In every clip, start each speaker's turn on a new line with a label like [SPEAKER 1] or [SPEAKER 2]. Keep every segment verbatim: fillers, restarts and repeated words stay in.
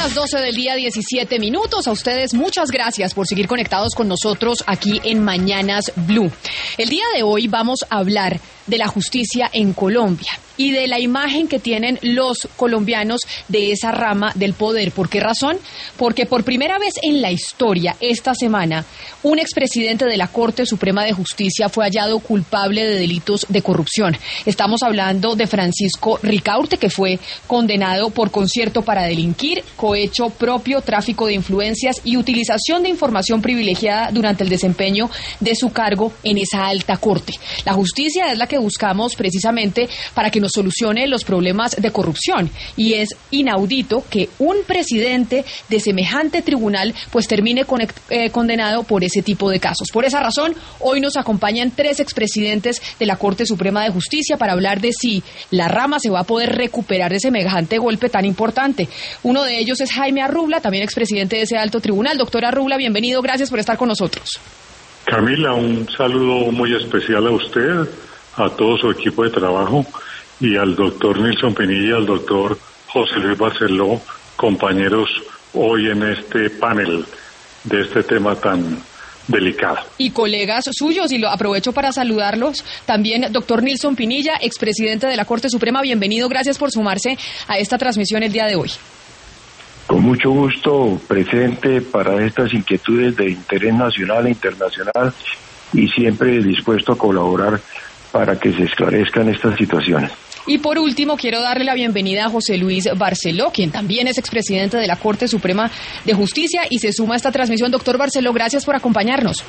[SPEAKER 1] las doce del día, diecisiete minutos. A ustedes muchas gracias por seguir conectados con nosotros aquí en Mañanas Blue. El día de hoy vamos a hablar de la justicia en Colombia y de la imagen que tienen los colombianos de esa rama del poder. ¿Por qué razón? Porque por primera vez en la historia, esta semana, un expresidente de la Corte Suprema de Justicia fue hallado culpable de delitos de corrupción. Estamos hablando de Francisco Ricaurte, que fue condenado por concierto para delinquir, cohecho propio, tráfico de influencias y utilización de información privilegiada durante el desempeño de su cargo en esa alta corte. La justicia es la que buscamos precisamente para que nos solucione los problemas de corrupción, y es inaudito que un presidente de semejante tribunal pues termine con, eh, condenado por ese tipo de casos. Por esa razón, hoy nos acompañan tres expresidentes de la Corte Suprema de Justicia para hablar de si la rama se va a poder recuperar de semejante golpe tan importante. Uno de ellos es Jaime Arrubla, también expresidente de ese alto tribunal. Doctor Arrubla, bienvenido, gracias por estar con nosotros.
[SPEAKER 2] Camila, un saludo muy especial a usted, a todo su equipo de trabajo, y al doctor Nilson Pinilla, al doctor José Luis Barceló, compañeros hoy en este panel de este tema tan delicado.
[SPEAKER 1] Y colegas suyos, y lo aprovecho para saludarlos, también doctor Nilson Pinilla, expresidente de la Corte Suprema, bienvenido, gracias por sumarse a esta transmisión el día de hoy.
[SPEAKER 3] Con mucho gusto, presente para estas inquietudes de interés nacional e internacional, y siempre dispuesto a colaborar para que se esclarezcan estas situaciones.
[SPEAKER 1] Y por último, quiero darle la bienvenida a José Luis Barceló, quien también es expresidente de la Corte Suprema de Justicia y se suma a esta transmisión. Doctor Barceló, gracias por acompañarnos.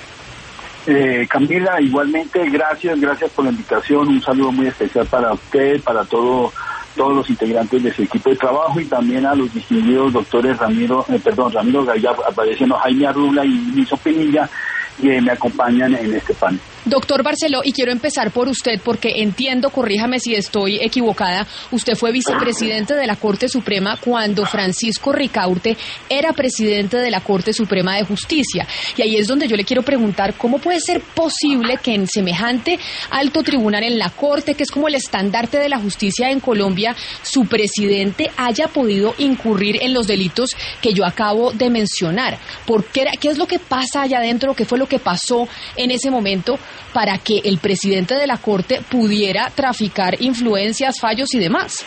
[SPEAKER 4] Eh, Camila, igualmente, gracias, gracias por la invitación. Un saludo muy especial para usted, para todo, todos los integrantes de su equipo de trabajo, y también a los distinguidos doctores Ramiro, eh, perdón, Ramiro Gaya, apareciendo Jaime Arrubla y Nilson Pinilla, que me acompañan en este panel.
[SPEAKER 1] Doctor Barceló, y quiero empezar por usted porque entiendo, corríjame si estoy equivocada, usted fue vicepresidente de la Corte Suprema cuando Francisco Ricaurte era presidente de la Corte Suprema de Justicia. Y ahí es donde yo le quiero preguntar, ¿cómo puede ser posible que en semejante alto tribunal, en la Corte, que es como el estandarte de la justicia en Colombia, su presidente haya podido incurrir en los delitos que yo acabo de mencionar? ¿Por qué, qué es lo que pasa allá adentro? ¿Qué fue lo que pasó en ese momento para que el presidente de la Corte pudiera traficar influencias, fallos y demás?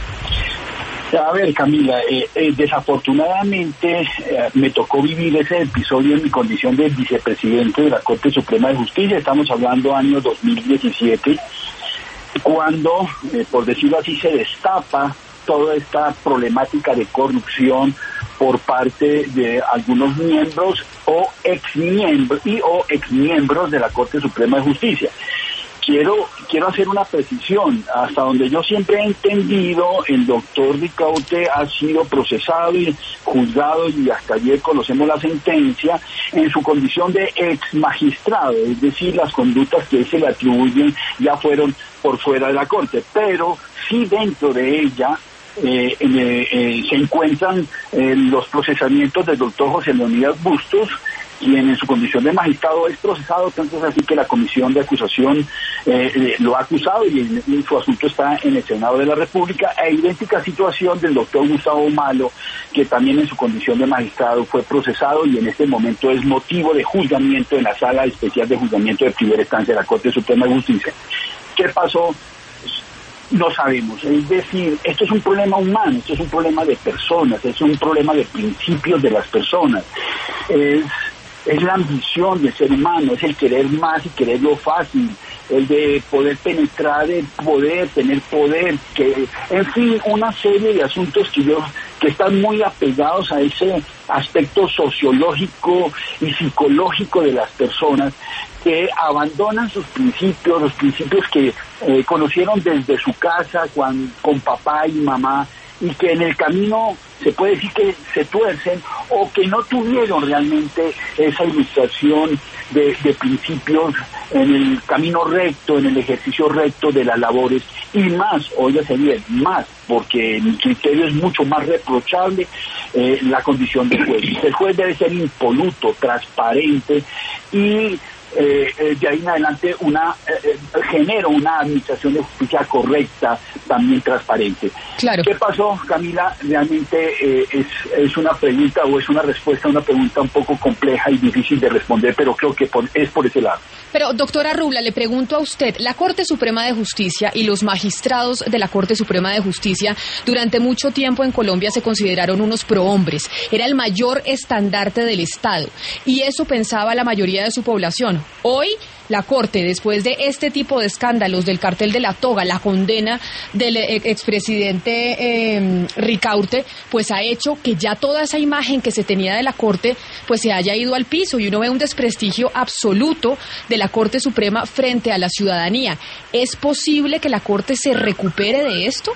[SPEAKER 4] A ver, Camila, eh, eh, desafortunadamente eh, me tocó vivir ese episodio en mi condición de vicepresidente de la Corte Suprema de Justicia. Estamos hablando año dos mil diecisiete, cuando, eh, por decirlo así, se destapa toda esta problemática de corrupción por parte de algunos miembros o exmiembros y o exmiembros de la Corte Suprema de Justicia. Quiero quiero hacer una precisión. Hasta donde yo siempre he entendido, el doctor Ricaurte ha sido procesado y juzgado, y hasta ayer conocemos la sentencia, en su condición de ex magistrado, es decir, las conductas que se le atribuyen ya fueron por fuera de la Corte, pero sí dentro de ella Eh, eh, eh, se encuentran eh, los procesamientos del doctor José Leonidas Bustos, quien en su condición de magistrado es procesado, tanto es así que la comisión de acusación eh, eh, lo ha acusado, y, y su asunto está en el Senado de la República. E idéntica situación del doctor Gustavo Malo, que también en su condición de magistrado fue procesado y en este momento es motivo de juzgamiento en la Sala Especial de Juzgamiento de Primera Instancia de la Corte Suprema de Justicia. ¿Qué pasó? No sabemos. Es decir, esto es un problema humano, esto es un problema de personas, es un problema de principios de las personas. Es, es la ambición del ser humano, es el querer más y quererlo fácil, el de poder penetrar el poder, tener poder, que, en fin, una serie de asuntos que yo que están muy apegados a ese aspecto sociológico y psicológico de las personas, que abandonan sus principios, los principios que eh, conocieron desde su casa con, con papá y mamá, y que en el camino se puede decir que se tuercen, o que no tuvieron realmente esa ilustración de, de principios en el camino recto, en el ejercicio recto de las labores, y más, óigase bien, más, porque mi criterio es mucho más reprochable, eh, la condición del juez. El juez debe ser impoluto, transparente, y eh, eh, de ahí en adelante una eh, genero una administración de justicia correcta, también transparente.
[SPEAKER 1] Claro.
[SPEAKER 4] ¿Qué pasó, Camila? Realmente eh, es, es una pregunta o es una respuesta a una pregunta un poco compleja y difícil de responder, pero creo que por, es por ese lado.
[SPEAKER 1] Pero, doctora Rubla, le pregunto a usted, la Corte Suprema de Justicia y los magistrados de la Corte Suprema de Justicia durante mucho tiempo en Colombia se consideraron unos prohombres, era el mayor estandarte del Estado, y eso pensaba la mayoría de su población. Hoy, la Corte, después de este tipo de escándalos del cartel de la toga, la condena del expresidente eh, Ricaurte, pues ha hecho que ya toda esa imagen que se tenía de la Corte, pues se haya ido al piso, y uno ve un desprestigio absoluto de la Corte Suprema frente a la ciudadanía. ¿Es posible que la Corte se recupere de esto?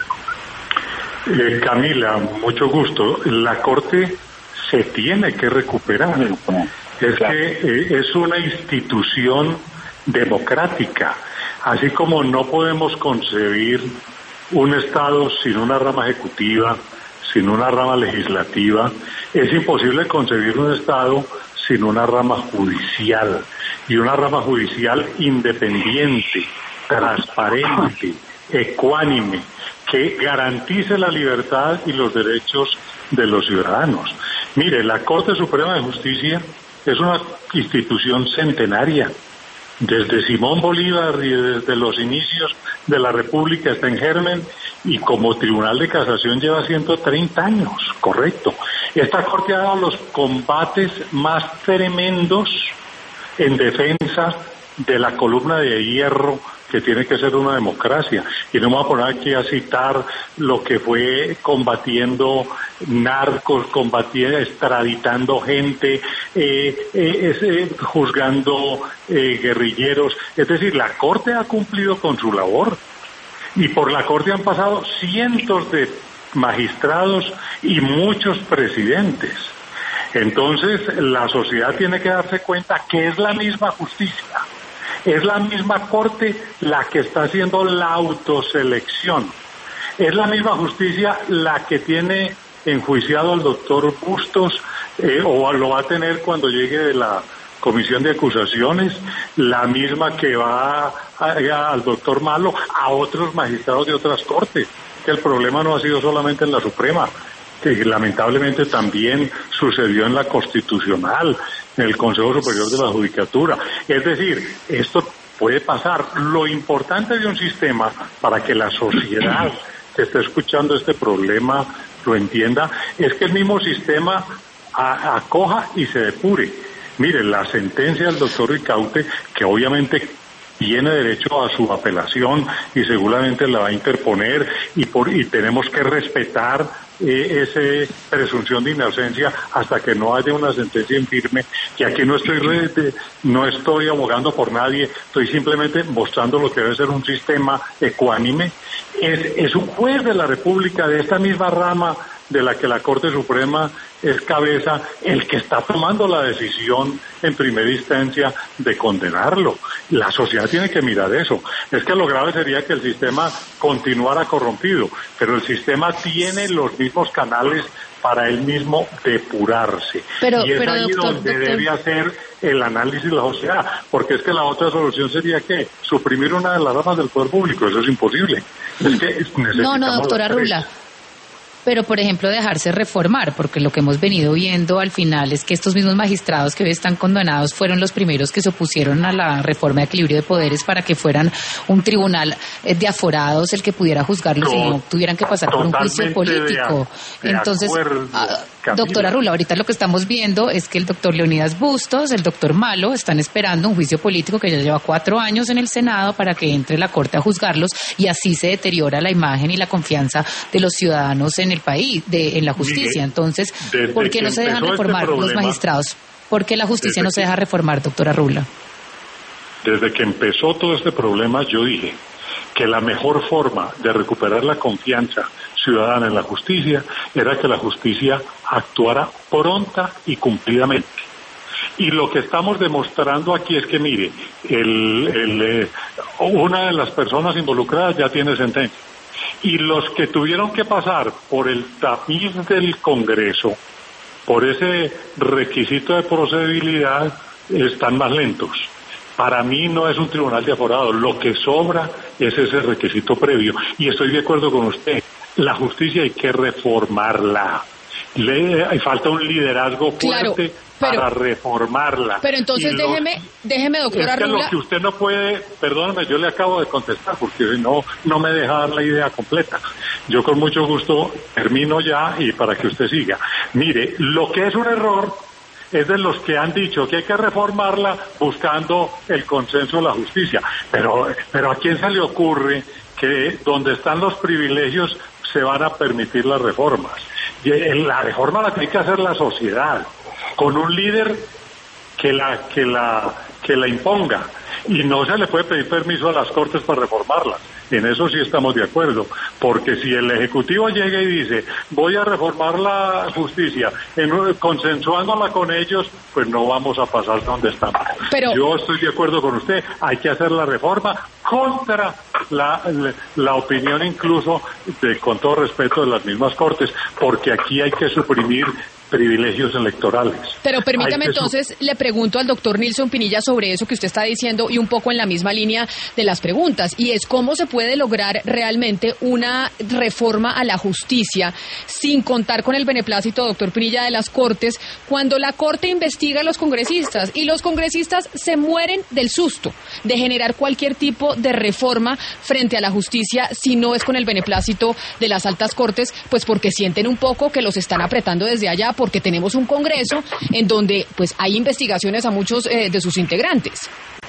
[SPEAKER 2] Eh, Camila, mucho gusto. La Corte se tiene que recuperar. Es que eh, es una institución democrática, así como no podemos concebir un Estado sin una rama ejecutiva, sin una rama legislativa, es imposible concebir un Estado sin una rama judicial, y una rama judicial independiente, transparente, ecuánime, que garantice la libertad y los derechos de los ciudadanos. Mire, la Corte Suprema de Justicia es una institución centenaria. Desde Simón Bolívar y desde los inicios de la República está en germen, y como Tribunal de Casación lleva ciento treinta años, correcto. Esta Corte ha dado los combates más tremendos en defensa de la columna de hierro que tiene que ser una democracia. Y no me voy a poner aquí a citar lo que fue combatiendo narcos, combatiendo, extraditando gente, eh, eh, eh, juzgando eh, guerrilleros. Es decir, la Corte ha cumplido con su labor, y por la Corte han pasado cientos de magistrados y muchos presidentes. Entonces, la sociedad tiene que darse cuenta que es la misma justicia, es la misma Corte la que está haciendo la autoselección, es la misma justicia la que tiene enjuiciado al doctor Bustos, eh, o lo va a tener cuando llegue de la comisión de acusaciones, la misma que va a, a, al doctor Malo, a otros magistrados de otras cortes, que el problema no ha sido solamente en la Suprema, que lamentablemente también sucedió en la Constitucional, en el Consejo Superior de la Judicatura. Es decir, esto puede pasar. Lo importante de un sistema, para que la sociedad que está escuchando este problema lo entienda, es que el mismo sistema a, acoja y se depure. Mire, la sentencia del doctor Ricaurte, que obviamente tiene derecho a su apelación y seguramente la va a interponer, y por y tenemos que respetar eh, esa presunción de inocencia hasta que no haya una sentencia en firme. Y aquí no estoy re, no estoy abogando por nadie, estoy simplemente mostrando lo que debe ser un sistema ecuánime. Es, es un juez de la República, de esta misma rama de la que la Corte Suprema es cabeza, el que está tomando la decisión en primera instancia de condenarlo. La sociedad tiene que mirar eso. Es que lo grave sería que el sistema continuara corrompido, pero el sistema tiene los mismos canales para él mismo depurarse.
[SPEAKER 1] Pero,
[SPEAKER 2] y es
[SPEAKER 1] pero,
[SPEAKER 2] ahí
[SPEAKER 1] doctor,
[SPEAKER 2] donde
[SPEAKER 1] doctor...
[SPEAKER 2] debe hacer el análisis de la sociedad, porque es que la otra solución sería ¿qué? Suprimir una de las ramas del poder público. Eso es imposible. Es que necesitamos
[SPEAKER 1] no, no, doctora Rubla. Pero, por ejemplo, dejarse reformar, porque lo que hemos venido viendo al final es que estos mismos magistrados que hoy están condenados fueron los primeros que se opusieron a la reforma de equilibrio de poderes para que fueran un tribunal de aforados el que pudiera juzgarlos no, y no tuvieran que pasar por un juicio político.
[SPEAKER 2] De, de
[SPEAKER 1] Entonces,
[SPEAKER 2] acuerdo,
[SPEAKER 1] uh, doctora Rula, ahorita lo que estamos viendo es que el doctor Leonidas Bustos, el doctor Malo, están esperando un juicio político que ya lleva cuatro años en el Senado para que entre la Corte a juzgarlos, y así se deteriora la imagen y la confianza de los ciudadanos en el país, de, en la justicia. Entonces, ¿por qué no se dejan reformar este los magistrados? ¿Por qué la justicia no se deja reformar, doctora Rula?
[SPEAKER 2] Desde que empezó todo este problema, yo dije que la mejor forma de recuperar la confianza ciudadana en la justicia era que la justicia actuara pronta y cumplidamente. Y lo que estamos demostrando aquí es que, mire, el, el, eh, una de las personas involucradas ya tiene sentencia. Y los que tuvieron que pasar por el tamiz del Congreso, por ese requisito de procedibilidad, están más lentos. Para mí no es un tribunal de aforado, lo que sobra es ese requisito previo. Y estoy de acuerdo con usted, la justicia hay que reformarla. Le falta un liderazgo fuerte, claro, pero, para reformarla.
[SPEAKER 1] Pero entonces lo, déjeme, déjeme, doctora
[SPEAKER 2] Es que
[SPEAKER 1] Rula.
[SPEAKER 2] lo que usted no puede, perdóname, yo le acabo de contestar porque no, no me deja dar la idea completa. Yo con mucho gusto termino ya y para que usted siga. Mire, lo que es un error es de los que han dicho que hay que reformarla buscando el consenso de la justicia. Pero, pero ¿a quién se le ocurre que donde están los privilegios se van a permitir las reformas? La reforma la tiene que hacer la sociedad, con un líder que la, que la, que la imponga. Y no se le puede pedir permiso a las Cortes para reformarlas. En eso sí estamos de acuerdo, porque si el Ejecutivo llega y dice, voy a reformar la justicia, en, consensuándola con ellos, pues no vamos a pasar donde estamos. Pero yo estoy de acuerdo con usted, hay que hacer la reforma contra la, la, la opinión incluso, de, con todo respeto, de las mismas Cortes, porque aquí hay que suprimir privilegios electorales.
[SPEAKER 1] Pero permítame entonces, le pregunto al doctor Nilson Pinilla sobre eso que usted está diciendo y un poco en la misma línea de las preguntas, y es cómo se puede lograr realmente una reforma a la justicia sin contar con el beneplácito, doctor Pinilla, de las Cortes, cuando la Corte investiga a los congresistas y los congresistas se mueren del susto de generar cualquier tipo de reforma frente a la justicia si no es con el beneplácito de las altas Cortes, pues porque sienten un poco que los están apretando desde allá, porque tenemos un Congreso en donde pues hay investigaciones a muchos eh, de sus integrantes.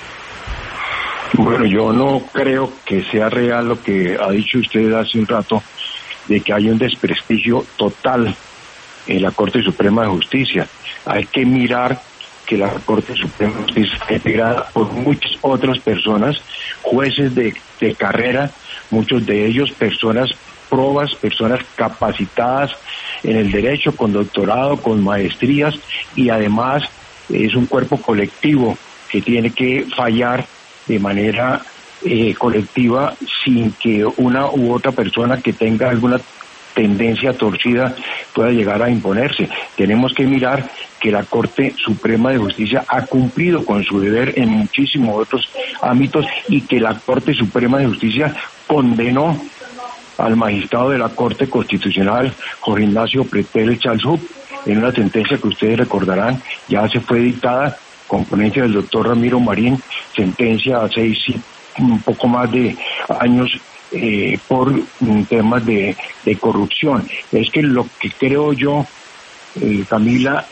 [SPEAKER 3] Bueno, yo no creo que sea real lo que ha dicho usted hace un rato, de que hay un desprestigio total en la Corte Suprema de Justicia. Hay que mirar que la Corte Suprema de Justicia está integrada por muchas otras personas, jueces de, de carrera, muchos de ellos personas probas, personas capacitadas en el derecho, con doctorado, con maestrías, y además es un cuerpo colectivo que tiene que fallar de manera eh, colectiva sin que una u otra persona que tenga alguna tendencia torcida pueda llegar a imponerse. Tenemos que mirar que la Corte Suprema de Justicia ha cumplido con su deber en muchísimos otros ámbitos, y que la Corte Suprema de Justicia condenó al magistrado de la Corte Constitucional, Jorge Ignacio Pretel Chalzup, en una sentencia que ustedes recordarán, ya se fue dictada con ponencia del doctor Ramiro Marín, sentencia a seis, un poco más de años eh, por um, temas de, de corrupción. Es que lo que creo yo, eh, Camila,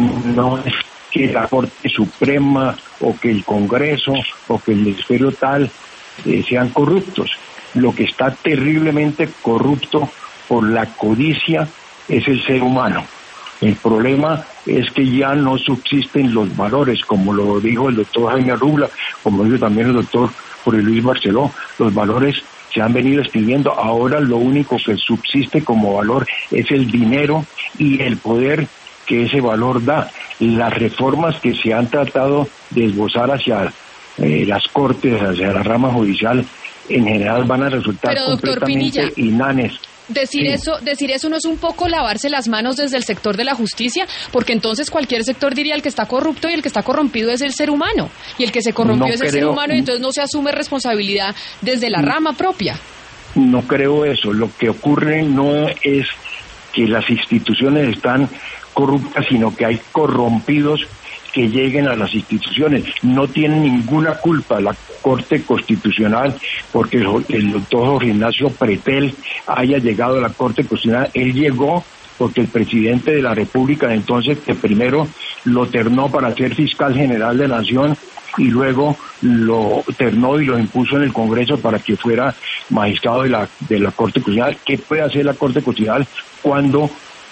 [SPEAKER 3] no es que la Corte Suprema o que el Congreso o que el Ministerio tal eh, sean corruptos. Lo que está terriblemente corrupto por la codicia es el ser humano. El problema es que ya no subsisten los valores, como lo dijo el doctor Jaime Rubla, como lo dijo también el doctor Jorge Luis Barceló. Los valores se han venido extinguiendo. Ahora lo único que subsiste como valor es el dinero y el poder que ese valor da. Las reformas que se han tratado de esbozar hacia eh, las Cortes, hacia la rama judicial, en general van a resultar
[SPEAKER 1] Pero,
[SPEAKER 3] completamente
[SPEAKER 1] Pinilla,
[SPEAKER 3] inanes.
[SPEAKER 1] Decir sí. eso, decir eso no es un poco lavarse las manos desde el sector de la justicia, porque entonces cualquier sector diría el que está corrupto y el que está corrompido es el ser humano, y el que se corrompió no es creo, el ser humano, y entonces no se asume responsabilidad desde la rama propia.
[SPEAKER 3] No creo eso. Lo que ocurre no es que las instituciones están corruptas, sino que hay corrompidos que lleguen a las instituciones. No tienen ninguna culpa la Corte Constitucional porque el, el doctor Jorge Ignacio Pretel haya llegado a la Corte Constitucional. Él llegó porque el presidente de la República de entonces, que primero lo ternó para ser fiscal general de la Nación y luego lo ternó y lo impuso en el Congreso para que fuera magistrado de la, de la Corte Constitucional. ¿Qué puede hacer la Corte Constitucional cuando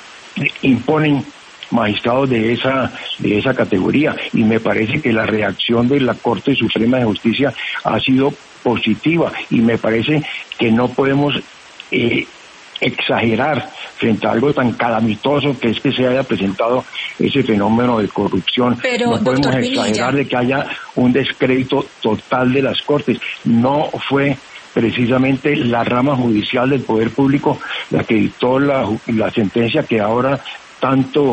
[SPEAKER 3] imponen magistrados de esa de esa categoría? Y me parece que la reacción de la Corte Suprema de Justicia ha sido positiva, y me parece que no podemos eh, exagerar frente a algo tan calamitoso que es que se haya presentado ese fenómeno de corrupción.
[SPEAKER 1] Pero,
[SPEAKER 3] no podemos exagerar
[SPEAKER 1] Pinilla,
[SPEAKER 3] de que haya un descrédito total de las Cortes. No fue precisamente la rama judicial del Poder Público la que dictó la, la sentencia que ahora tanto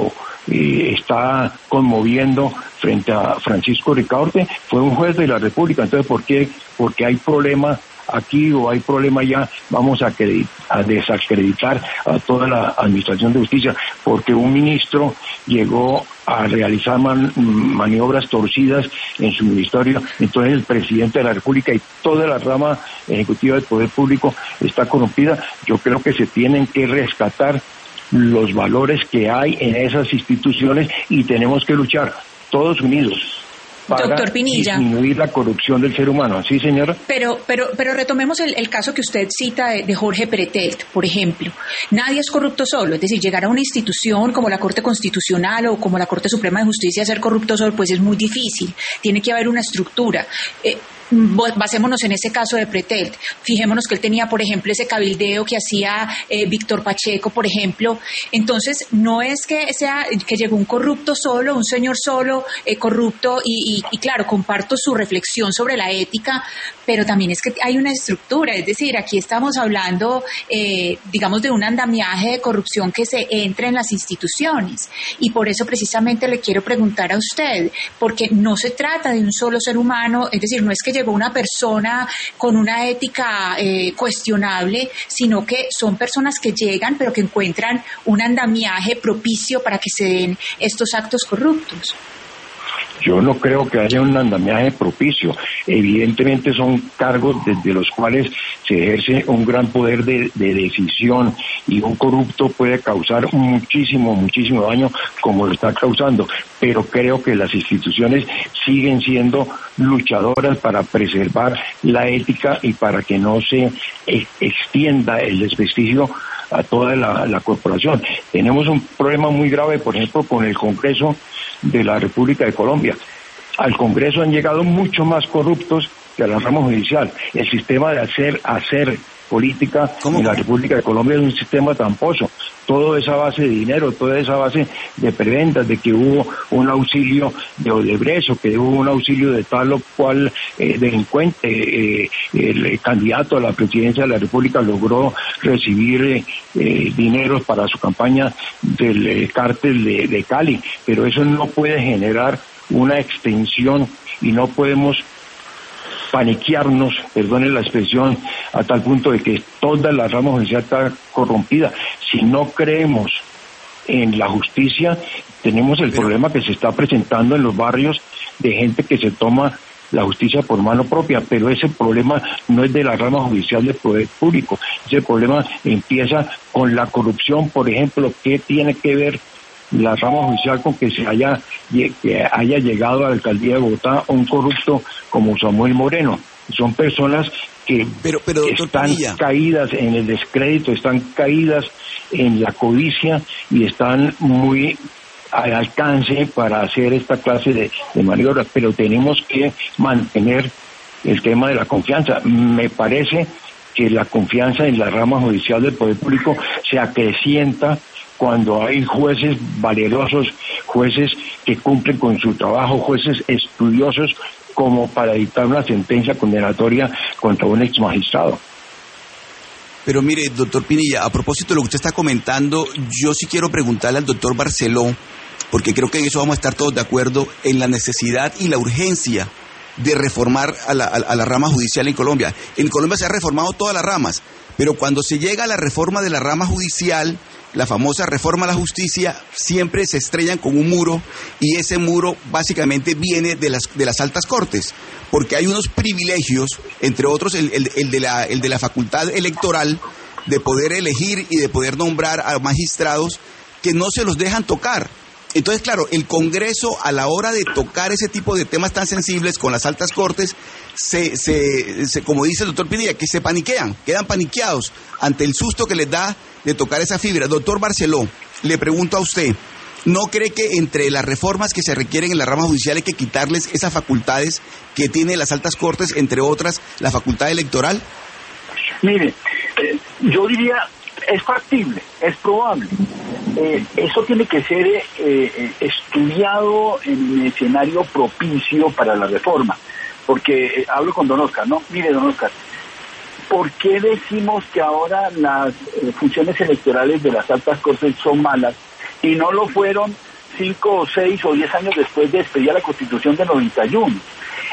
[SPEAKER 3] eh, está conmoviendo frente a Francisco Ricaurte, fue un juez de la República. Entonces, ¿por qué? Porque hay problema aquí o hay problema allá, vamos a, acredit- a desacreditar a toda la Administración de Justicia, porque un ministro llegó a realizar man- maniobras torcidas en su ministerio. Entonces el presidente de la República y toda la rama ejecutiva del poder público está corrompida. Yo creo que se tienen que rescatar los valores que hay en esas instituciones y tenemos que luchar todos unidos para
[SPEAKER 5] Doctor Pinilla,
[SPEAKER 3] disminuir la corrupción del ser humano. ¿Sí, señora?
[SPEAKER 5] Pero, pero, pero retomemos el, el caso que usted cita de, de Jorge Pretelt, por ejemplo. Nadie es corrupto solo, es decir, llegar a una institución como la Corte Constitucional o como la Corte Suprema de Justicia a ser corrupto solo, pues es muy difícil. Tiene que haber una estructura. Eh, Basémonos en ese caso de Pretelt. Fijémonos que él tenía, por ejemplo, ese cabildeo que hacía eh, Víctor Pacheco, por ejemplo. Entonces, no es que sea que llegó un corrupto solo, un señor solo, eh, corrupto, y, y, y claro, comparto su reflexión sobre la ética, pero también es que hay una estructura. Es decir, aquí estamos hablando, eh, digamos, de un andamiaje de corrupción que se entra en las instituciones. Y por eso precisamente le quiero preguntar a usted, porque no se trata de un solo ser humano, es decir, no es que llegó una persona con una ética eh, cuestionable, sino que son personas que llegan pero que encuentran un andamiaje propicio para que se den estos actos corruptos.
[SPEAKER 3] Yo no creo que haya un andamiaje propicio. Evidentemente son cargos desde los cuales se ejerce un gran poder de, de decisión, y un corrupto puede causar muchísimo, muchísimo daño como lo está causando. Pero creo que las instituciones siguen siendo luchadoras para preservar la ética y para que no se eh, extienda el desprestigio a toda la, la corporación. Tenemos un problema muy grave, por ejemplo, con el Congreso de la República de Colombia. Al Congreso han llegado mucho más corruptos que a la rama judicial. El sistema de hacer hacer política en la República de Colombia es un sistema tramposo. Toda esa base de dinero, toda esa base de prebendas, de que hubo un auxilio de Odebrecht, o que hubo un auxilio de tal o cual eh, delincuente, eh, el candidato a la presidencia de la República logró recibir eh, eh, dinero para su campaña del eh, cártel de, de Cali, pero eso no puede generar una extensión y no podemos paniquearnos, perdone la expresión, a tal punto de que toda la rama judicial está corrompida. Si no creemos en la justicia, tenemos el Pero... problema que se está presentando en los barrios de gente que se toma la justicia por mano propia, pero ese problema no es de la rama judicial del poder público. Ese problema empieza con la corrupción, por ejemplo. ¿Qué tiene que ver la rama judicial con que se haya que haya llegado a la alcaldía de Bogotá un corrupto como Samuel Moreno? Son personas que
[SPEAKER 6] pero, pero,
[SPEAKER 3] están
[SPEAKER 6] Pinilla.
[SPEAKER 3] caídas en el descrédito, están caídas en la codicia y están muy al alcance para hacer esta clase de, de maniobras, pero tenemos que mantener el tema de la confianza. Me parece que la confianza en la rama judicial del poder público se acrecienta cuando hay jueces valerosos, jueces que cumplen con su trabajo, jueces estudiosos como para dictar una sentencia condenatoria contra un ex magistrado.
[SPEAKER 6] Pero mire, doctor Pinilla, a propósito de lo que usted está comentando, yo sí quiero preguntarle al doctor Barceló, porque creo que en eso vamos a estar todos de acuerdo, en la necesidad y la urgencia de reformar a la, a, a la rama judicial en Colombia. En Colombia se han reformado todas las ramas, pero cuando se llega a la reforma de la rama judicial, la famosa reforma a la justicia, siempre se estrellan con un muro, y ese muro básicamente viene de las de las altas cortes, porque hay unos privilegios, entre otros el, el, el, de la, el de la facultad electoral, de poder elegir y de poder nombrar a magistrados que no se los dejan tocar. Entonces, claro, el Congreso, a la hora de tocar ese tipo de temas tan sensibles con las altas cortes, se, se, se como dice el doctor Pinilla, que se paniquean, quedan paniqueados ante el susto que les da de tocar esa fibra. Doctor Barceló, le pregunto a usted, ¿no cree que entre las reformas que se requieren en la rama judicial hay que quitarles esas facultades que tienen las altas cortes, entre otras, la facultad electoral?
[SPEAKER 4] Mire, eh, yo diría, es factible, es probable. Eh, eso tiene que ser eh, eh, estudiado en un escenario propicio para la reforma, porque eh, hablo con don Oscar, ¿no? Mire, don Oscar, ¿por qué decimos que ahora las eh, funciones electorales de las altas cortes son malas y no lo fueron cinco o seis o diez años después de despedir a la Constitución de noventa y uno.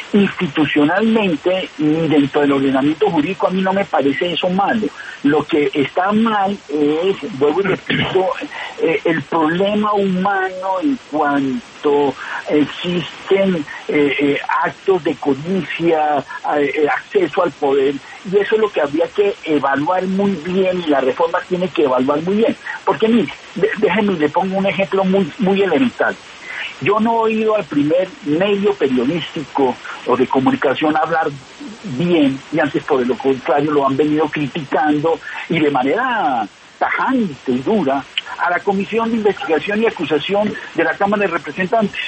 [SPEAKER 4] Institucionalmente y dentro del ordenamiento jurídico a mí no me parece eso malo. Lo que está mal es, vuelvo y repito, eh, el problema humano en cuanto existen eh, eh, actos de codicia, eh, acceso al poder, y eso es lo que habría que evaluar muy bien, y la reforma tiene que evaluar muy bien. Porque mire, déjeme, le pongo un ejemplo muy, muy elemental. Yo no he oído al primer medio periodístico o de comunicación hablar bien, y antes por lo contrario lo han venido criticando y de manera tajante y dura a la Comisión de Investigación y Acusación de la Cámara de Representantes.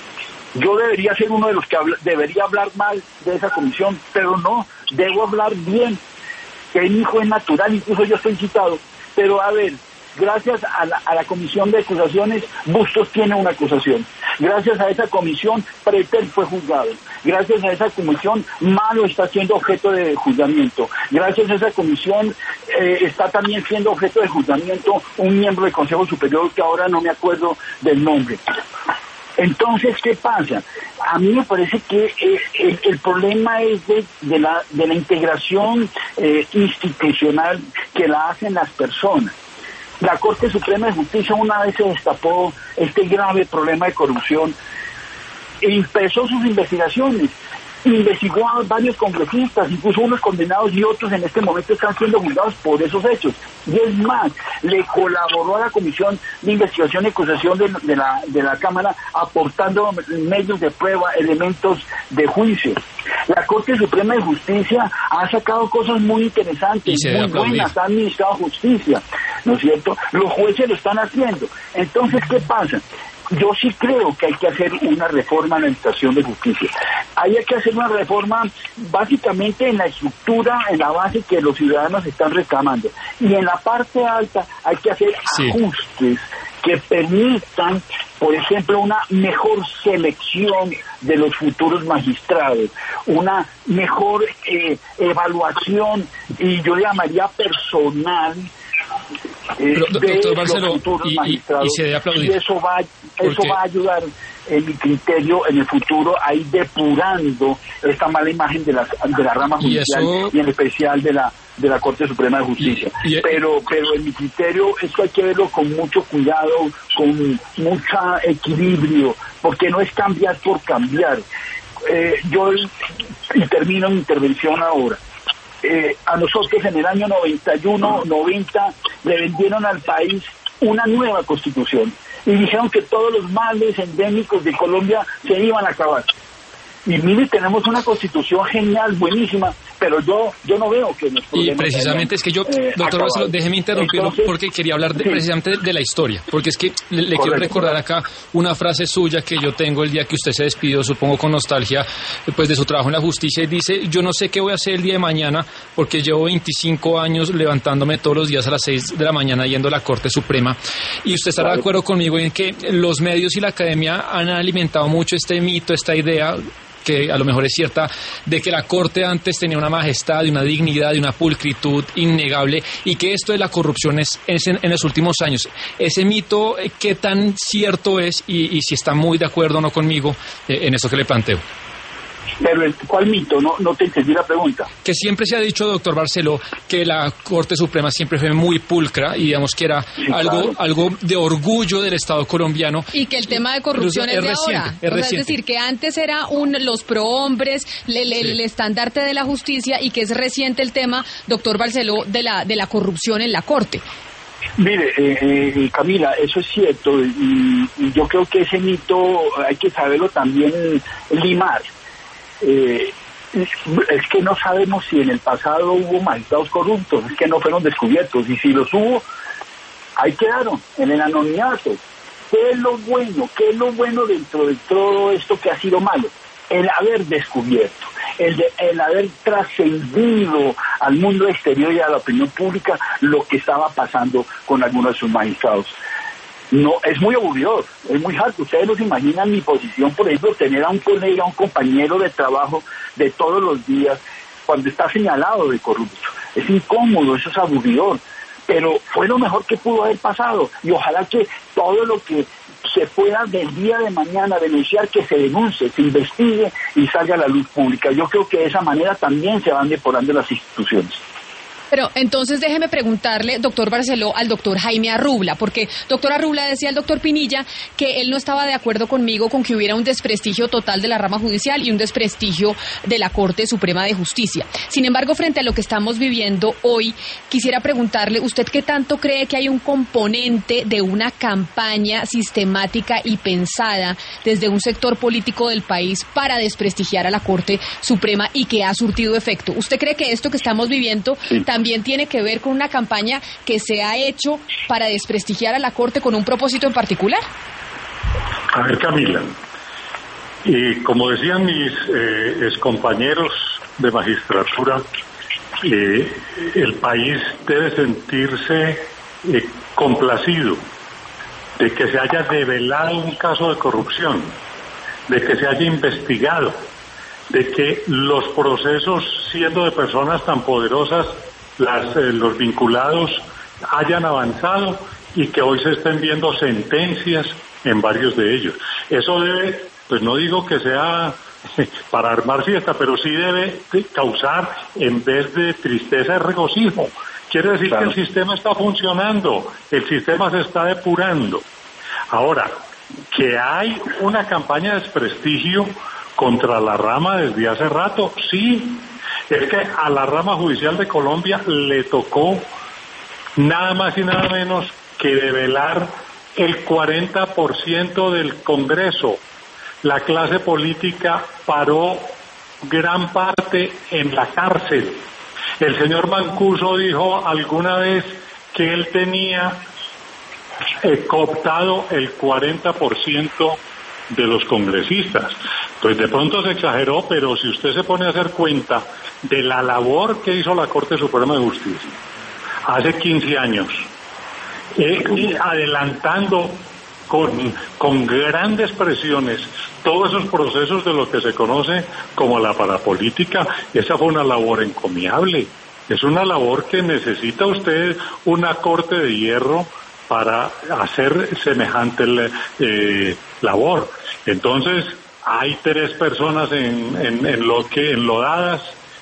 [SPEAKER 4] Yo debería ser uno de los que habla, debería hablar mal de esa comisión, pero no, debo hablar bien, que mi hijo es natural, incluso yo estoy citado, pero a ver, gracias a la, a la Comisión de Acusaciones, Bustos tiene una acusación. Gracias a esa comisión, Pretel fue juzgado. Gracias a esa comisión, Malo está siendo objeto de juzgamiento. Gracias a esa comisión, eh, está también siendo objeto de juzgamiento un miembro del Consejo Superior que ahora no me acuerdo del nombre. Entonces, ¿qué pasa? A mí me parece que eh, el, el problema es de, de, la, de la integración eh, institucional que la hacen las personas. La Corte Suprema de Justicia una vez se destapó este grave problema de corrupción e empezó sus investigaciones. Investigó a varios congresistas, incluso unos condenados y otros en este momento están siendo juzgados por esos hechos. Y es más, le colaboró a la Comisión de Investigación y Acusación de, de, la, de la Cámara aportando medios de prueba, elementos de juicio. La Corte Suprema de Justicia ha sacado cosas muy interesantes, muy buenas, ha administrado justicia, ¿no es cierto? Los jueces lo están haciendo. Entonces, ¿qué pasa? Yo sí creo que hay que hacer una reforma en la administración de justicia. Hay que hacer una reforma básicamente en la estructura, en la base que los ciudadanos están reclamando. Y en la parte alta hay que hacer sí. ajustes que permitan, por ejemplo, una mejor selección de los futuros magistrados, una mejor eh, evaluación, y yo le llamaría personal, Eh,
[SPEAKER 7] Pero, doctor Barceló, y, y, y se debe aplaudir.
[SPEAKER 4] Y eso va, eso va a ayudar, en mi criterio, en el futuro, a ir depurando esta mala imagen de la, de la rama judicial y, eso... y en especial de la de la Corte Suprema de Justicia. Y, y, pero pero en mi criterio esto hay que verlo con mucho cuidado, con mucho equilibrio, porque no es cambiar por cambiar. Eh, yo y termino mi intervención ahora. Eh, a nosotros en el año noventa y uno, noventa, le vendieron al país una nueva constitución y dijeron que todos los males endémicos de Colombia se iban a acabar. Y mire, tenemos una constitución genial, buenísima, pero yo yo no veo que los
[SPEAKER 7] Y precisamente es que yo, eh, doctor Barceló, déjeme interrumpirlo. Entonces, porque quería hablar de, sí. precisamente de, de la historia, porque es que le, le quiero recordar acá una frase suya que yo tengo el día que usted se despidió, supongo con nostalgia, pues de su trabajo en la justicia, y dice: yo no sé qué voy a hacer el día de mañana, porque llevo veinticinco años levantándome todos los días a las seis de la mañana yendo a la Corte Suprema. Y usted estará de acuerdo conmigo en que los medios y la academia han alimentado mucho este mito, esta idea, que a lo mejor es cierta, de que la Corte antes tenía una majestad y una dignidad y una pulcritud innegable, y que esto de la corrupción es, es en, en los últimos años. Ese mito, ¿qué tan cierto es? Y, y si está muy de acuerdo o no conmigo eh, en eso que le planteo.
[SPEAKER 4] Pero, ¿cuál mito? No, no te entendí la pregunta.
[SPEAKER 7] Que siempre se ha dicho, doctor Barceló, que la Corte Suprema siempre fue muy pulcra y digamos que era sí, algo claro. algo de orgullo del Estado colombiano.
[SPEAKER 1] Y que el tema de corrupción es, es de reciente, ahora. Es, o sea, es decir, que antes era un los prohombres, le, le, sí. el estandarte de la justicia, y que es reciente el tema, doctor Barceló, de la, de la corrupción en la Corte.
[SPEAKER 4] Mire, eh, eh, Camila, eso es cierto, y, y yo creo que ese mito hay que saberlo también limar. Eh, es que no sabemos si en el pasado hubo magistrados corruptos, es que no fueron descubiertos, y si los hubo, ahí quedaron, en el anonimato. ¿Qué es lo bueno? ¿Qué es lo bueno dentro de todo esto que ha sido malo? El haber descubierto, el, de, el haber trascendido al mundo exterior y a la opinión pública lo que estaba pasando con algunos de sus magistrados. No, es muy aburrido, es muy harto. Ustedes no se imaginan mi posición, por ejemplo, tener a un colega, a un compañero de trabajo de todos los días cuando está señalado de corrupto. Es incómodo, eso es aburrido, pero fue lo mejor que pudo haber pasado, y ojalá que todo lo que se pueda del día de mañana denunciar, que se denuncie, se investigue y salga a la luz pública. Yo creo que de esa manera también se van depurando las instituciones.
[SPEAKER 1] Pero entonces déjeme preguntarle, doctor Barceló, al doctor Jaime Arrubla, porque doctor Arrubla decía al doctor Pinilla que él no estaba de acuerdo conmigo con que hubiera un desprestigio total de la rama judicial y un desprestigio de la Corte Suprema de Justicia. Sin embargo, frente a lo que estamos viviendo hoy, quisiera preguntarle, ¿usted qué tanto cree que hay un componente de una campaña sistemática y pensada desde un sector político del país para desprestigiar a la Corte Suprema y que ha surtido efecto? ¿Usted cree que esto que estamos viviendo sí. también tiene que ver con una campaña que se ha hecho para desprestigiar a la Corte con un propósito en particular?
[SPEAKER 2] A ver, Camila, y como decían mis eh, excompañeros de magistratura, eh, el país debe sentirse eh, complacido de que se haya develado un caso de corrupción, de que se haya investigado, de que los procesos, siendo de personas tan poderosas, Las, eh, los vinculados hayan avanzado y que hoy se estén viendo sentencias en varios de ellos. Eso debe, pues no digo que sea para armar fiesta, pero sí debe causar, en vez de tristeza, regocijo. Quiere decir claro. que el sistema está funcionando, el sistema se está depurando. Ahora, que hay una campaña de desprestigio contra la rama desde hace rato, sí. Es que a la rama judicial de Colombia le tocó nada más y nada menos que develar el cuarenta por ciento del Congreso. La clase política paró gran parte en la cárcel. El señor Mancuso dijo alguna vez que él tenía eh, cooptado el cuarenta por ciento de los congresistas. Pues de pronto se exageró, pero si usted se pone a hacer cuenta de la labor que hizo la Corte Suprema de Justicia hace quince años, eh, adelantando con, con grandes presiones todos esos procesos de lo que se conoce como la parapolítica, esa fue una labor encomiable. Es una labor que necesita usted una Corte de hierro para hacer semejante eh, labor. Entonces, hay tres personas en, en, en lo que enlodadas,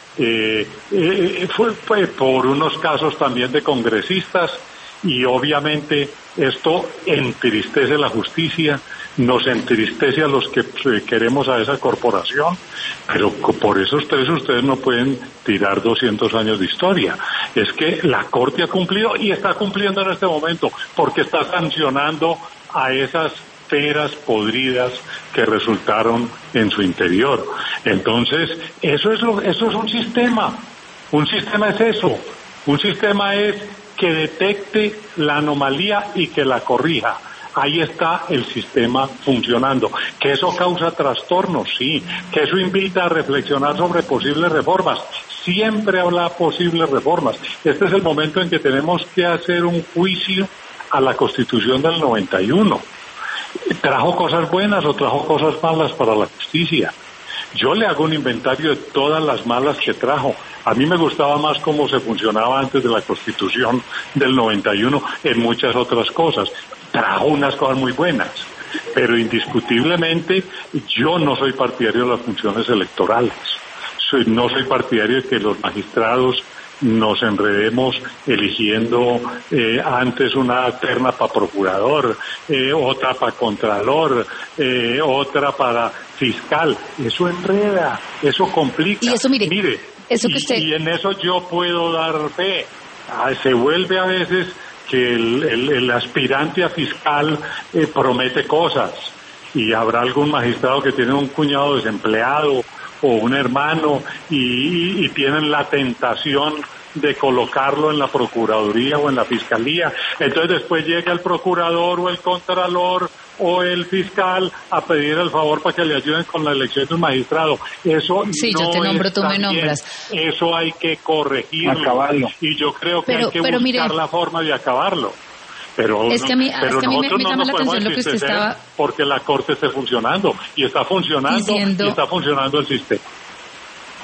[SPEAKER 2] eh, eh, fue, fue por unos casos también de congresistas, y obviamente esto entristece la justicia, nos entristece a los que eh, queremos a esa corporación, pero por eso ustedes, ustedes no pueden tirar doscientos años de historia. Es que la Corte ha cumplido y está cumpliendo en este momento, porque está sancionando a esas feras podridas que resultaron en su interior. Entonces, eso es lo, eso es un sistema. Un sistema es eso. Un sistema es que detecte la anomalía y que la corrija. Ahí está el sistema funcionando. ¿Que eso causa trastornos? Sí. ¿Que eso invita a reflexionar sobre posibles reformas? Siempre habrá posibles reformas. Este es el momento en que tenemos que hacer un juicio a la Constitución del noventa y uno. ¿Trajo cosas buenas o trajo cosas malas para la justicia? Yo le hago un inventario de todas las malas que trajo. A mí me gustaba más cómo se funcionaba antes de la Constitución del noventa y uno en muchas otras cosas. Trajo unas cosas muy buenas, pero indiscutiblemente yo no soy partidario de las funciones electorales. Soy, no soy partidario de que los magistrados nos enredemos eligiendo eh, antes una terna para procurador, eh, otra para contralor, eh, otra para fiscal. Eso enreda, eso complica.
[SPEAKER 1] Y eso, mire,
[SPEAKER 2] mire
[SPEAKER 1] eso que usted...
[SPEAKER 2] y, y en eso yo puedo dar fe. Ah, se vuelve a veces que el, el, el aspirante a fiscal eh, promete cosas, y habrá algún magistrado que tiene un cuñado desempleado o un hermano y, y, y tienen la tentación de colocarlo en la Procuraduría o en la Fiscalía. Entonces después llega el procurador o el contralor o el fiscal a pedir el favor para que le ayuden con la elección de un magistrado. Eso
[SPEAKER 1] sí,
[SPEAKER 2] no
[SPEAKER 1] yo te nombro, tú me
[SPEAKER 2] bien.
[SPEAKER 1] nombras.
[SPEAKER 2] Eso hay que corregirlo.
[SPEAKER 4] Acabarlo.
[SPEAKER 2] Y yo creo que
[SPEAKER 1] pero,
[SPEAKER 2] hay que
[SPEAKER 1] pero,
[SPEAKER 2] buscar
[SPEAKER 1] mire,
[SPEAKER 2] la forma de acabarlo. Pero,
[SPEAKER 1] es que a mí,
[SPEAKER 2] pero
[SPEAKER 1] es que a mí me, me
[SPEAKER 2] no
[SPEAKER 1] llama la atención lo que usted estaba...
[SPEAKER 2] Porque la Corte esté funcionando, y está funcionando,
[SPEAKER 1] diciendo...
[SPEAKER 2] y está funcionando el sistema.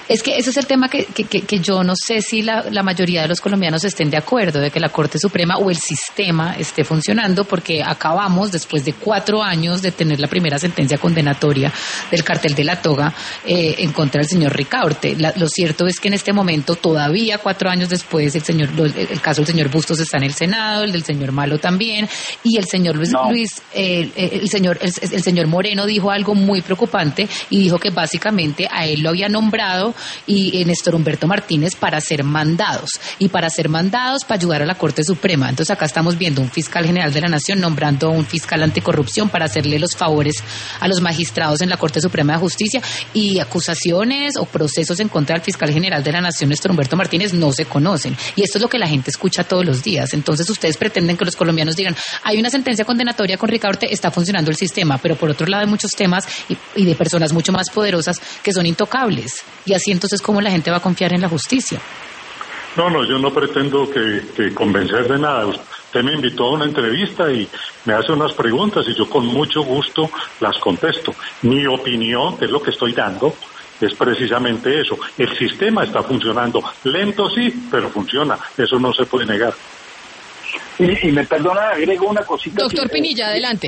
[SPEAKER 8] Es que ese es el tema que, que, que yo no sé si la, la mayoría de los colombianos estén de acuerdo, de que la Corte Suprema o el sistema esté funcionando, porque acabamos, después de cuatro años de tener la primera sentencia condenatoria del cartel de la toga eh, en contra del señor Ricaurte. La, lo cierto es que en este momento, todavía cuatro años después, el señor el, el caso del señor Bustos está en el Senado, el del señor Malo también, y el señor Luis, no. Luis eh, el señor el, el señor Moreno dijo algo muy preocupante y dijo que básicamente a él lo había nombrado y Néstor Humberto Martínez para ser mandados y para ser mandados para ayudar a la Corte Suprema. Entonces acá estamos viendo un fiscal general de la Nación nombrando a un fiscal anticorrupción para hacerle los favores a los magistrados en la Corte Suprema de Justicia, y acusaciones o procesos en contra del fiscal general de la Nación, Néstor Humberto Martínez, no se conocen, y esto es lo que la gente escucha todos los días. Entonces ustedes pretenden que los colombianos digan, hay una sentencia condenatoria con Ricaurte, está funcionando el sistema, pero por otro lado hay muchos temas y, y de personas mucho más poderosas que son intocables, y así entonces ¿cómo la gente va a confiar en la justicia?
[SPEAKER 2] No, no, yo no pretendo que, que convencer de nada. Usted me invitó a una entrevista y me hace unas preguntas y yo con mucho gusto las contesto. Mi opinión, que es lo que estoy dando, es precisamente eso. El sistema está funcionando. Lento sí, pero funciona. Eso no se puede negar.
[SPEAKER 4] Y, y me perdona, agrego una cosita.
[SPEAKER 1] Doctor
[SPEAKER 4] que,
[SPEAKER 1] Pinilla,
[SPEAKER 4] eh,
[SPEAKER 1] adelante.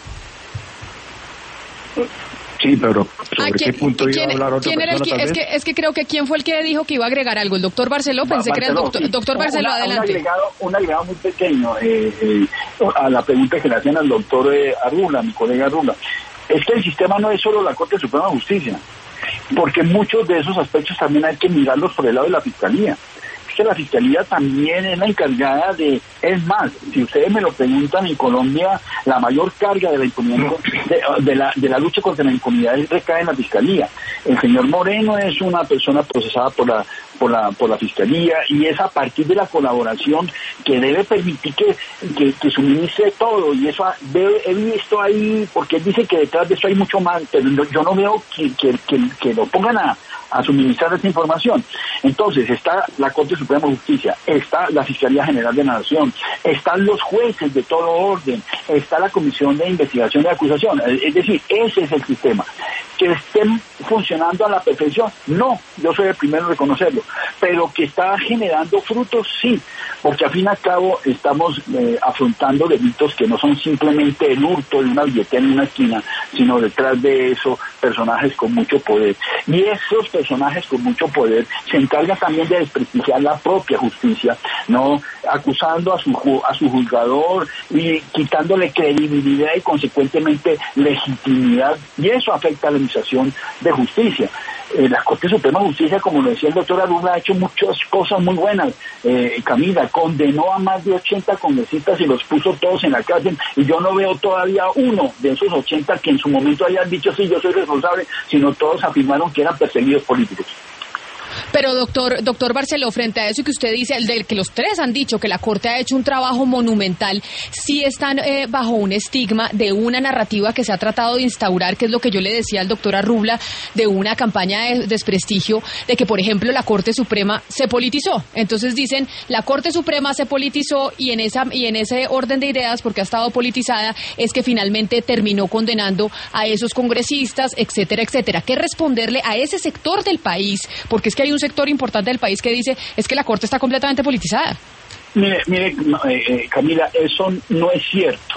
[SPEAKER 3] Sí, pero ¿sobre
[SPEAKER 1] ah,
[SPEAKER 3] qué punto iba a hablar otra
[SPEAKER 1] ¿quién era el que,
[SPEAKER 3] persona,
[SPEAKER 1] es que es que creo que quién fue el que dijo que iba a agregar algo? El doctor Barceló, pensé
[SPEAKER 4] Barceló,
[SPEAKER 1] que era el doctor,
[SPEAKER 4] sí.
[SPEAKER 1] doctor Barceló,
[SPEAKER 4] una,
[SPEAKER 1] adelante.
[SPEAKER 4] Un agregado, un agregado muy pequeño eh, eh, a la pregunta que le hacían al doctor eh, Arrula, mi colega Arrula. Es que el sistema no es solo la Corte Suprema de Justicia, porque muchos de esos aspectos también hay que mirarlos por el lado de la Fiscalía. Que la Fiscalía también es la encargada de, es más, si ustedes me lo preguntan, en Colombia la mayor carga de la impunidad, de, de, la, de la lucha contra la impunidad recae en la Fiscalía. El señor Moreno es una persona procesada por la por la por la Fiscalía, y es a partir de la colaboración que debe permitir que, que, que suministre todo, y eso debe, he visto ahí, porque él dice que detrás de eso hay mucho más, pero yo no veo que, que, que, que lo pongan a a suministrar esa información. Entonces está la Corte Suprema de Justicia, está la Fiscalía General de la Nación, están los jueces de todo orden, está la Comisión de Investigación y Acusación. Es decir, ese es el sistema. Que estén funcionando a la perfección, no, yo soy el primero en reconocerlo, pero que está generando frutos, sí, porque al fin y al cabo estamos eh, afrontando delitos que no son simplemente el hurto de una billetera en una esquina, sino detrás de eso personajes con mucho poder, y esos personajes con mucho poder se encargan también de desprestigiar la propia justicia, no acusando a su a su juzgador y quitándole credibilidad y consecuentemente legitimidad, y eso afecta a la administración de justicia. Eh, la Corte Suprema de Justicia, como lo decía el doctor Arrula, ha hecho muchas cosas muy buenas. Eh, Camila, condenó a más de ochenta congresistas y los puso todos en la cárcel, y yo no veo todavía uno de esos ochenta que en su momento hayan dicho sí, yo soy responsable, sino todos afirmaron que eran perseguidos políticos.
[SPEAKER 1] Pero doctor doctor Barceló, frente a eso que usted dice, el de que los tres han dicho que la Corte ha hecho un trabajo monumental, sí están eh, bajo un estigma de una narrativa que se ha tratado de instaurar, que es lo que yo le decía al doctor Arrula, de una campaña de desprestigio, de que, por ejemplo, la Corte Suprema se politizó. Entonces dicen, la Corte Suprema se politizó, y en esa y en ese orden de ideas, porque ha estado politizada, es que finalmente terminó condenando a esos congresistas, etcétera, etcétera. ¿Qué responderle a ese sector del país? Porque es que hay un sector importante del país que dice es que la Corte está completamente politizada.
[SPEAKER 4] Mire, mire, eh, Camila, eso no es cierto.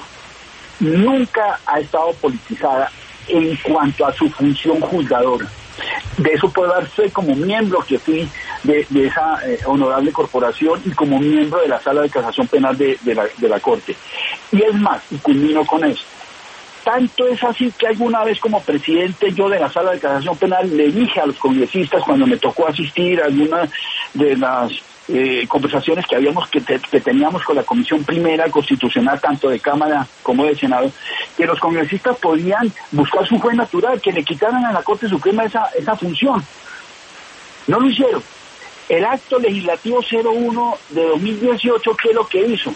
[SPEAKER 4] Nunca ha estado politizada en cuanto a su función juzgadora. De eso puedo dar fe como miembro que fui de, de esa eh, honorable corporación, y como miembro de la Sala de Casación Penal de, de, la, de la Corte. Y es más, y culmino con eso. Tanto es así que alguna vez como presidente yo de la Sala de Casación Penal le dije a los congresistas, cuando me tocó asistir a alguna de las eh, conversaciones que habíamos que, te, que teníamos con la Comisión Primera Constitucional, tanto de Cámara como de Senado, que los congresistas podían buscar su juez natural, que le quitaran a la Corte Suprema esa, esa función. No lo hicieron. El acto legislativo cero uno de dos mil dieciocho, ¿qué es lo que hizo?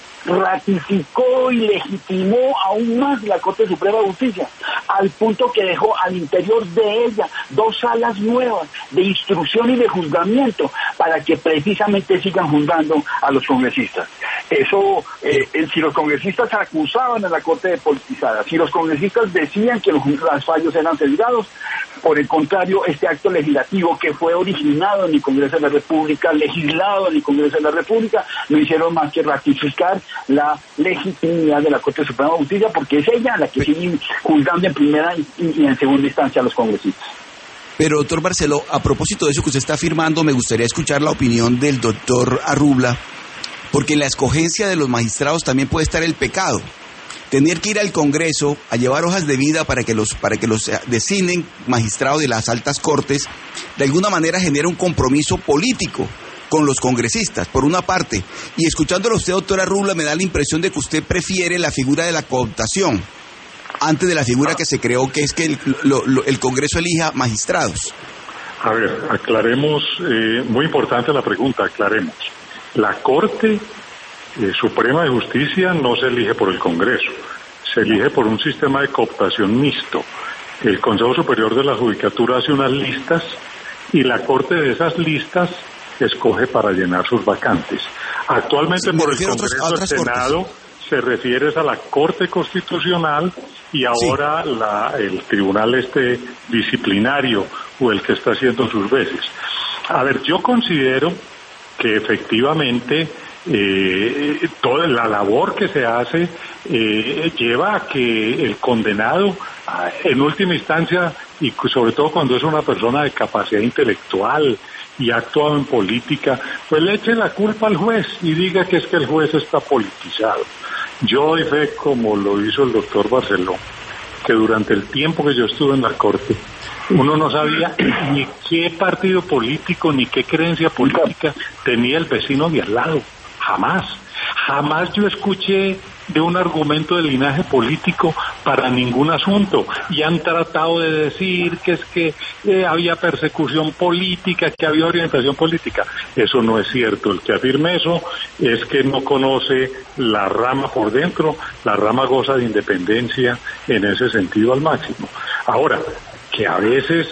[SPEAKER 4] Ratificó y legitimó aún más la Corte Suprema de Justicia, al punto que dejó al interior de ella dos salas nuevas de instrucción y de juzgamiento para que precisamente sigan juzgando a los congresistas. Eso, eh, eh, si los congresistas acusaban a la Corte de politizada, si los congresistas decían que los, los fallos eran sesgados, por el contrario, este acto legislativo que fue originado en el Congreso de la República, legislado en el Congreso de la República, no hicieron más que ratificar la legitimidad de la Corte Suprema de Justicia, porque es ella la que sigue juzgando en primera y, y en segunda instancia a los congresistas.
[SPEAKER 6] Pero, doctor Barceló, a propósito de eso que usted está afirmando, me gustaría escuchar la opinión del doctor Arrubla, porque en la escogencia de los magistrados también puede estar el pecado. Tener que ir al Congreso a llevar hojas de vida para que los para que los designen magistrados de las altas cortes, de alguna manera genera un compromiso político con los congresistas, por una parte. Y escuchándolo a usted, doctora Arrubla, me da la impresión de que usted prefiere la figura de la cooptación antes de la figura que se creó, que es que el, lo, lo, el Congreso elija magistrados.
[SPEAKER 2] A ver, aclaremos, eh, muy importante la pregunta, aclaremos. La Corte eh, Suprema de Justicia no se elige por el Congreso, se elige por un sistema de cooptación mixto. El Consejo Superior de la Judicatura hace unas listas y la Corte de esas listas escoge para llenar sus vacantes. Actualmente, sí, por el Congreso, otras, otras el Senado cortes. Se refiere a la Corte Constitucional y ahora sí. la, el Tribunal este disciplinario o el que está haciendo sus veces. A ver, yo considero que efectivamente eh, toda la labor que se hace eh, lleva a que el condenado, en última instancia, y sobre todo cuando es una persona de capacidad intelectual y ha actuado en política, pues le eche la culpa al juez y diga que es que el juez está politizado. Yo doy fe, como lo hizo el doctor Barceló, que durante el tiempo que yo estuve en la Corte, uno no sabía ni qué partido político ni qué creencia política tenía el vecino de al lado. Jamás. Jamás yo escuché de un argumento de linaje político para ningún asunto. Y han tratado de decir que es que eh, había persecución política, que había orientación política. Eso no es cierto. El que afirme eso es que no conoce la rama por dentro. La rama goza de independencia en ese sentido al máximo. Ahora, que a veces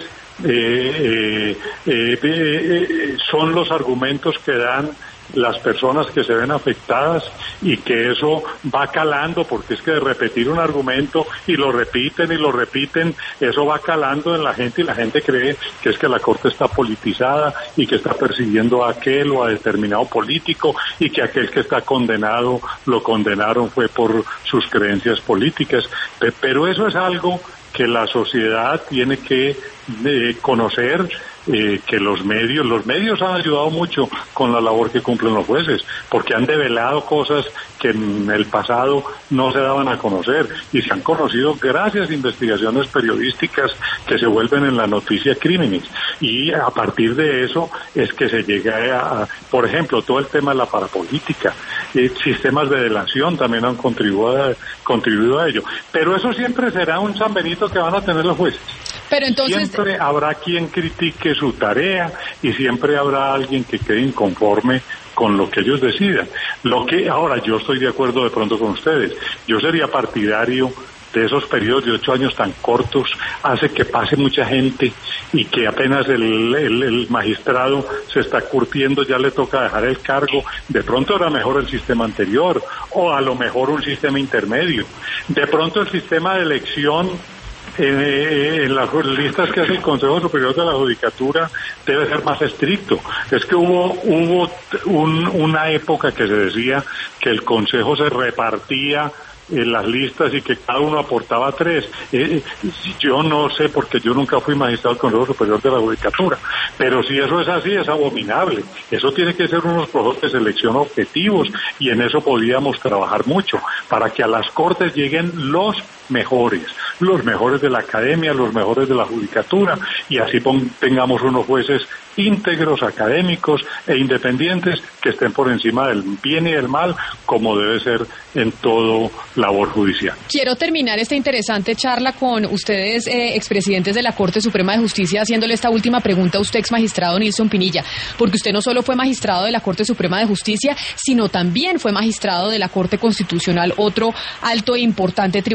[SPEAKER 2] eh, eh, eh, eh, son los argumentos que dan las personas que se ven afectadas y que eso va calando, porque es que de repetir un argumento y lo repiten y lo repiten, eso va calando en la gente y la gente cree que es que la Corte está politizada y que está persiguiendo a aquel o a determinado político y que aquel que está condenado lo condenaron fue por sus creencias políticas. Pero eso es algo que la sociedad tiene que eh, conocer, eh, que los medios, los medios han ayudado mucho con la labor que cumplen los jueces, porque han develado cosas que en el pasado no se daban a conocer y se han conocido gracias a investigaciones periodísticas que se vuelven en la noticia crímenes, y a partir de eso es que se llega a, a por ejemplo, todo el tema de la parapolítica, eh, sistemas de delación también han contribuido a, contribuido a ello, pero eso siempre será un San Benito que van a tener los jueces.
[SPEAKER 1] Pero entonces
[SPEAKER 2] siempre habrá quien critique su tarea y siempre habrá alguien que quede inconforme con lo que ellos decidan. Lo que ahora yo estoy de acuerdo de pronto con ustedes. Yo sería partidario de esos periodos de ocho años tan cortos, hace que pase mucha gente y que apenas el, el, el magistrado se está curtiendo, ya le toca dejar el cargo. De pronto era mejor el sistema anterior, o a lo mejor un sistema intermedio. De pronto el sistema de elección En, en las listas que hace el Consejo Superior de la Judicatura debe ser más estricto. Es que hubo hubo un, una época que se decía que el Consejo se repartía en las listas y que cada uno aportaba tres. Eh, yo no sé, porque yo nunca fui magistrado del Consejo Superior de la Judicatura, pero si eso es así, es abominable. Eso tiene que ser unos procesos de selección objetivos, y en eso podríamos trabajar mucho, para que a las Cortes lleguen los mejores, los mejores de la academia, los mejores de la judicatura, y así pon, tengamos unos jueces íntegros, académicos e independientes que estén por encima del bien y del mal, como debe ser en todo labor judicial.
[SPEAKER 1] Quiero terminar esta interesante charla con ustedes, eh, expresidentes de la Corte Suprema de Justicia, haciéndole esta última pregunta a usted, ex magistrado Nilson Pinilla, porque usted no solo fue magistrado de la Corte Suprema de Justicia, sino también fue magistrado de la Corte Constitucional, otro alto e importante tribunal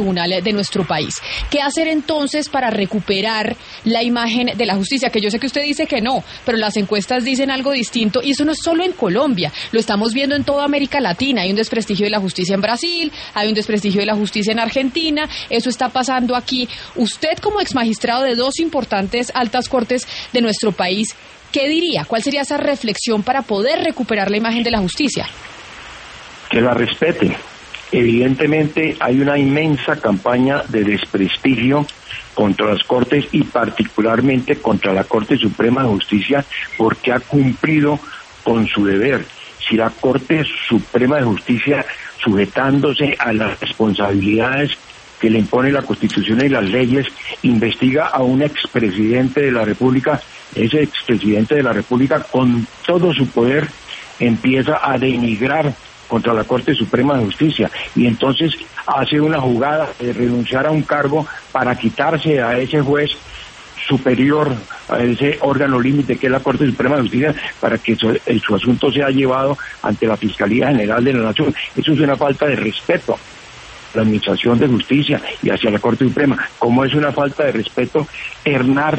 [SPEAKER 1] de nuestro país. ¿Qué hacer entonces para recuperar la imagen de la justicia? Que yo sé que usted dice que no, pero las encuestas dicen algo distinto, y eso no es solo en Colombia, lo estamos viendo en toda América Latina. Hay un desprestigio de la justicia en Brasil, hay un desprestigio de la justicia en Argentina, eso está pasando aquí. Usted, como exmagistrado de dos importantes altas cortes de nuestro país, ¿qué diría? ¿Cuál sería esa reflexión para poder recuperar la imagen de la justicia?
[SPEAKER 3] Que la respeten. Evidentemente hay una inmensa campaña de desprestigio contra las Cortes y particularmente contra la Corte Suprema de Justicia, porque ha cumplido con su deber. Si la Corte Suprema de Justicia, sujetándose a las responsabilidades que le impone la Constitución y las leyes, investiga a un expresidente de la República, ese expresidente de la República con todo su poder empieza a denigrar contra la Corte Suprema de Justicia, y entonces hace una jugada de renunciar a un cargo para quitarse a ese juez superior, a ese órgano límite que es la Corte Suprema de Justicia, para que su, el, su asunto sea llevado ante la Fiscalía General de la Nación. Eso es una falta de respeto a la Administración de Justicia y hacia la Corte Suprema, como es una falta de respeto ternar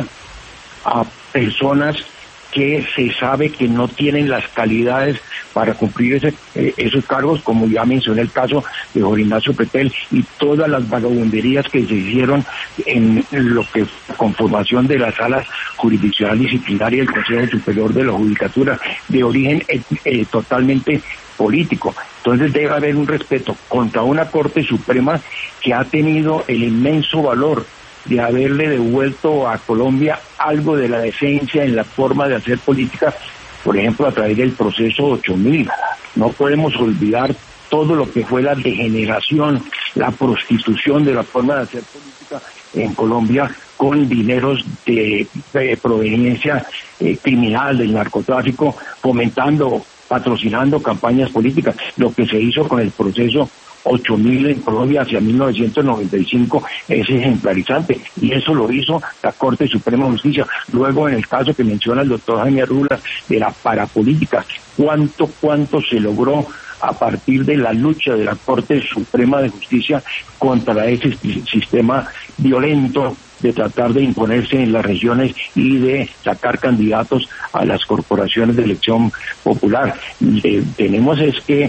[SPEAKER 3] a personas que se sabe que no tienen las calidades para cumplir ese, eh, esos cargos, como ya mencioné el caso de Jorge Ignacio Pretel y todas las vagabunderías que se hicieron en lo que es la conformación de la Sala Jurisdiccional Disciplinaria del Consejo Superior de la Judicatura, de origen eh, eh, totalmente político. Entonces debe haber un respeto contra una Corte Suprema que ha tenido el inmenso valor de haberle devuelto a Colombia algo de la decencia en la forma de hacer política, por ejemplo, a través del proceso ocho mil. No podemos olvidar todo lo que fue la degeneración, la prostitución de la forma de hacer política en Colombia con dineros de, de proveniencia eh, criminal del narcotráfico, fomentando, patrocinando campañas políticas. Lo que se hizo con el proceso ocho mil en Colombia hacia mil novecientos noventa y cinco es ejemplarizante, y eso lo hizo la Corte Suprema de Justicia. Luego, en el caso que menciona el doctor Jaime Arrulas de la parapolítica, cuánto, cuánto se logró a partir de la lucha de la Corte Suprema de Justicia contra ese sistema violento de tratar de imponerse en las regiones y de sacar candidatos a las corporaciones de elección popular. Eh, tenemos es que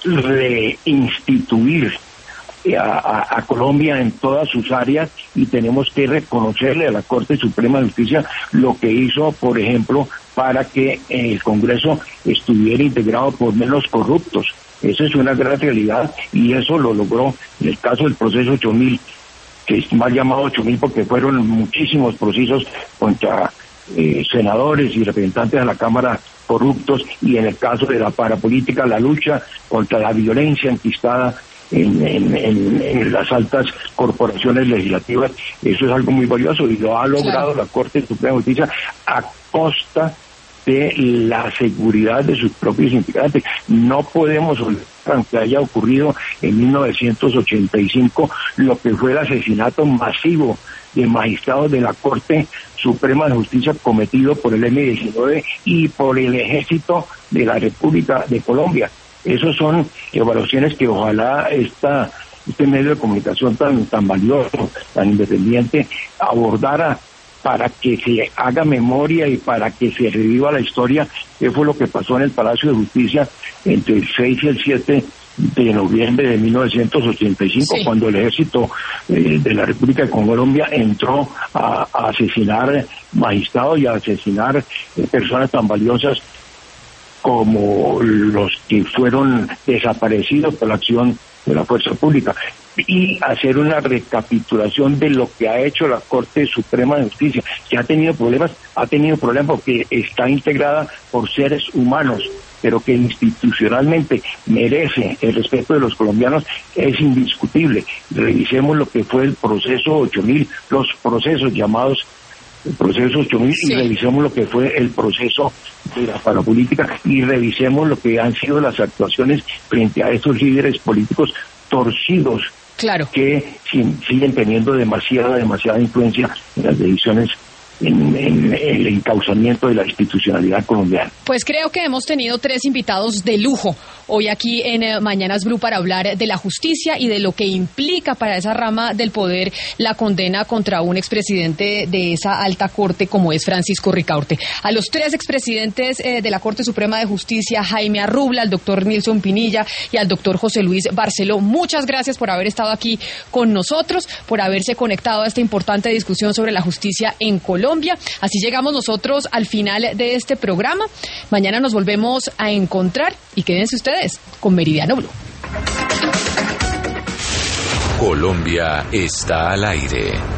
[SPEAKER 3] reinstituir a, a, a Colombia en todas sus áreas, y tenemos que reconocerle a la Corte Suprema de Justicia lo que hizo, por ejemplo, para que el Congreso estuviera integrado por menos corruptos. Esa es una gran realidad, y eso lo logró en el caso del proceso ocho mil, que es mal llamado ocho mil porque fueron muchísimos procesos contra eh, senadores y representantes de la Cámara corruptos, y en el caso de la parapolítica, la lucha contra la violencia enquistada en, en, en, en las altas corporaciones legislativas. Eso es algo muy valioso, y lo ha logrado la Corte Suprema de Justicia a costa de la seguridad de sus propios integrantes. No podemos olvidar, aunque haya ocurrido en mil novecientos ochenta y cinco, lo que fue el asesinato masivo de magistrados de la Corte Suprema de Justicia cometido por el eme diecinueve y por el Ejército de la República de Colombia. Esas son evaluaciones que ojalá esta este medio de comunicación tan tan valioso, tan independiente, abordara, para que se haga memoria y para que se reviva la historia, que fue lo que pasó en el Palacio de Justicia entre el seis y el siete de noviembre de mil novecientos ochenta y cinco, sí, cuando el ejército eh, de la República de Colombia entró a, a asesinar magistrados y a asesinar eh, personas tan valiosas como los que fueron desaparecidos por la acción de la fuerza pública, y hacer una recapitulación de lo que ha hecho la Corte Suprema de Justicia, que ha tenido problemas, ha tenido problemas porque está integrada por seres humanos, pero que institucionalmente merece el respeto de los colombianos, es indiscutible. Revisemos lo que fue el proceso ocho mil, los procesos llamados el proceso ocho mil, sí, y revisemos lo que fue el proceso de la parapolítica, y revisemos lo que han sido las actuaciones frente a estos líderes políticos torcidos,
[SPEAKER 1] claro,
[SPEAKER 3] que siguen teniendo demasiada, demasiada influencia en las decisiones en, en el encauzamiento de la institucionalidad colombiana.
[SPEAKER 1] Pues creo que hemos tenido tres invitados de lujo hoy aquí en eh, Mañanas Blue para hablar de la justicia y de lo que implica para esa rama del poder la condena contra un expresidente de esa alta corte como es Francisco Ricaurte. A los tres expresidentes eh, de la Corte Suprema de Justicia, Jaime Arrubla, al doctor Nilson Pinilla y al doctor José Luis Barceló, muchas gracias por haber estado aquí con nosotros, por haberse conectado a esta importante discusión sobre la justicia en Colombia. Así llegamos nosotros al final de este programa. Mañana nos volvemos a encontrar y quédense ustedes con Meridiano Blue.
[SPEAKER 9] Colombia está al aire.